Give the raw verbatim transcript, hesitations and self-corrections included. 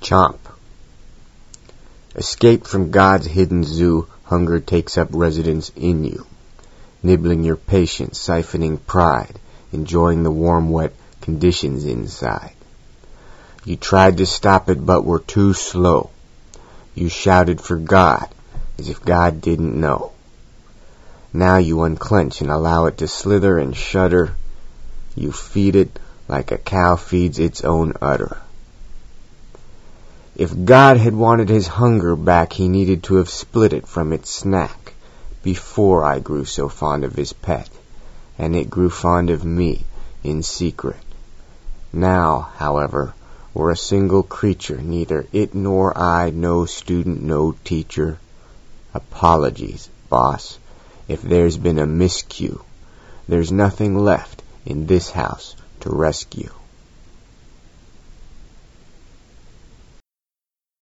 Chomp. Escaped from God's hidden zoo, hunger takes up residence in you, nibbling your patience, siphoning pride, enjoying the warm, wet conditions inside. You tried to stop it, but were too slow. You shouted for God, as if God didn't know. Now you unclench and allow it to slither and shudder. You feed it like a cow feeds its own udder. If God had wanted his hunger back, he needed to have split it from its snack before I grew so fond of his pet, and it grew fond of me in secret. Now, however, we're a single creature, neither it nor I, no student, no teacher. Apologies, boss, if there's been a miscue. There's nothing left in this house to rescue.